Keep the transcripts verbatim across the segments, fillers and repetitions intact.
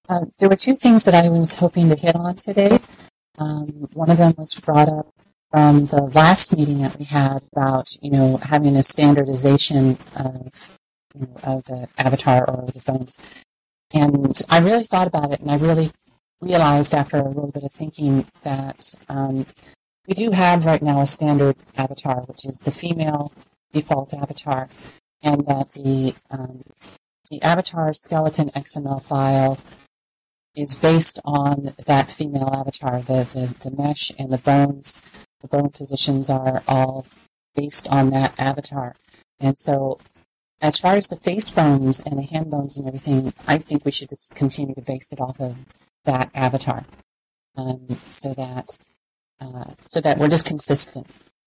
Uh, there were two things that I was hoping to hit on today. Um, one of them was brought up from the last meeting that we had about, you know, having a standardization of, you know, of the avatar or the bones. And I really thought about it, and I really realized after a little bit of thinking that um, we do have right now a standard avatar, which is the female default avatar, and that the um, the avatar skeleton X M L file is based on that female avatar. The, the, the mesh and the bones, the bone positions are all based on that avatar. And so as far as the face bones and the hand bones and everything, I think we should just continue to base it off of that avatar, um, so that uh, so that we're just consistent.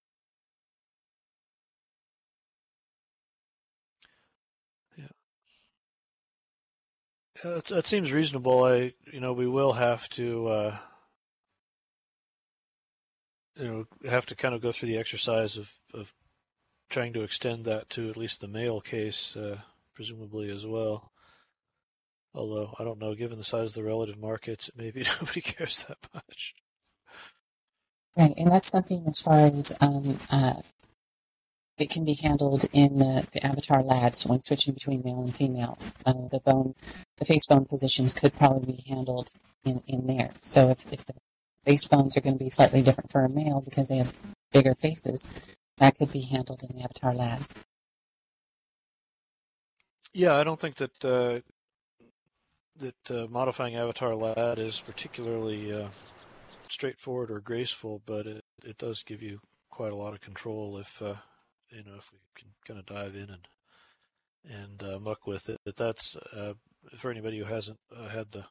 Yeah, yeah that, that seems reasonable. I, you know, we will have to, uh, you know, have to kind of go through the exercise of of trying to extend that to at least the male case, uh, presumably as well. Although, I don't know, given the size of the relative markets, maybe nobody cares that much. Right, and that's something as far as um, uh, it can be handled in the, the avatar L A Ds when switching between male and female. Uh, the bone, the face bone positions could probably be handled in, in there. So if, if the face bones are going to be slightly different for a male because they have bigger faces, that could be handled in the avatar L A D. Yeah, I don't think that uh, that uh, modifying avatar L A D is particularly uh, straightforward or graceful, but it, it does give you quite a lot of control if uh, you know if we can kind of dive in and and uh, muck with it. But that's uh, for anybody who hasn't uh, had the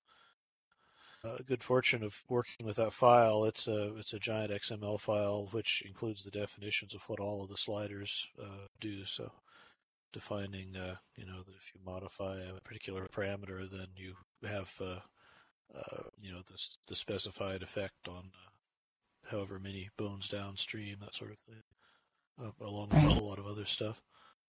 uh, good fortune of working with that file. It's a it's a giant X M L file which includes the definitions of what all of the sliders uh, do. So defining, uh, you know, that if you modify a particular parameter, then you have, uh, uh, you know, this the specified effect on uh, however many bones downstream, that sort of thing, uh, along with right. a whole lot of other stuff.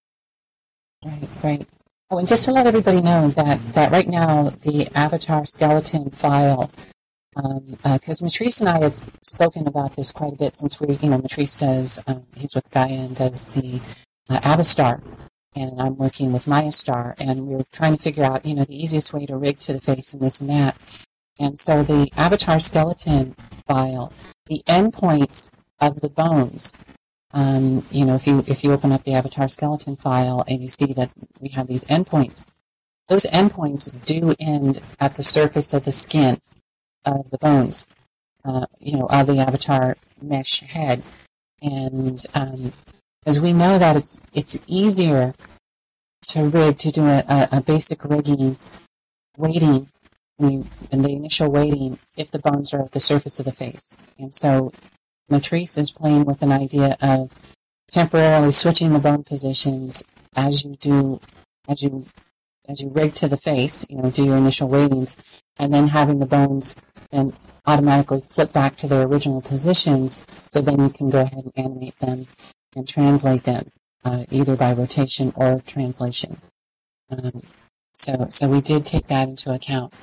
Right, right. Oh, and just to let everybody know that, that right now the avatar skeleton file, because um, uh, Matrice and I had spoken about this quite a bit since we, you know, Matrice does, um, he's with Gaia and does the uh, Avastar. And I'm working with MayaStar, and we were trying to figure out, you know, the easiest way to rig to the face and this and that. And so the avatar skeleton file, the endpoints of the bones, um, you know, if you if you open up the avatar skeleton file and you see that we have these endpoints, those endpoints do end at the surface of the skin of the bones, uh, you know, of the avatar mesh head. And um, as we know that it's it's easier to rig, to do a, a, a basic rigging, weighting, and the initial weighting if the bones are at the surface of the face. And so Matrice is playing with an idea of temporarily switching the bone positions as you do, as you as you rig to the face, you know, do your initial weightings, and then having the bones then automatically flip back to their original positions, so then you can go ahead and animate them and translate them, uh, either by rotation or translation. Um, so, so we did take that into account.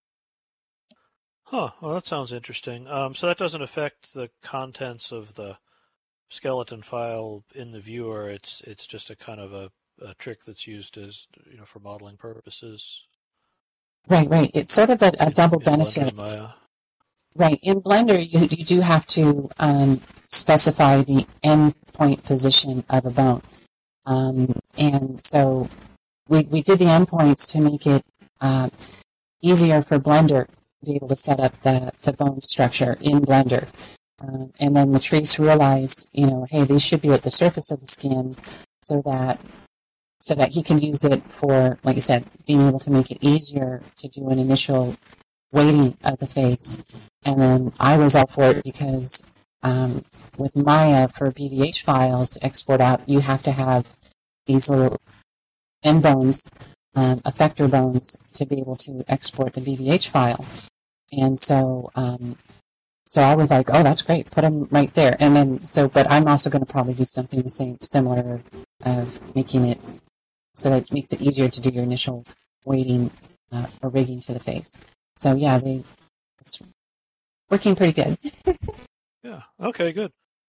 Huh. Well, that sounds interesting. Um, so that doesn't affect the contents of the skeleton file in the viewer. It's it's just a kind of a, a trick that's used as, you know, for modeling purposes. Right, right. It's sort of a, a in, double in benefit. Maya. Right. In Blender, you you do have to um, specify the endpoint position of a bone, um, and so we we did the endpoints to make it uh, easier for Blender to be able to set up the the bone structure in Blender. Um, and then Matrice realized, you know, hey, these should be at the surface of the skin, so that so that he can use it for, like I said, being able to make it easier to do an initial weighting of the face. And then I was all for it because um, with Maya, for B V H files to export out, you have to have these little end bones, um, effector bones, to be able to export the B V H file. And so, um, so I was like, oh, that's great, put them right there. And then, so, but I'm also going to probably do something the same, similar, of making it so that it makes it easier to do your initial weighting uh, or rigging to the face. So yeah, they it's working pretty good. Yeah. Okay. Good.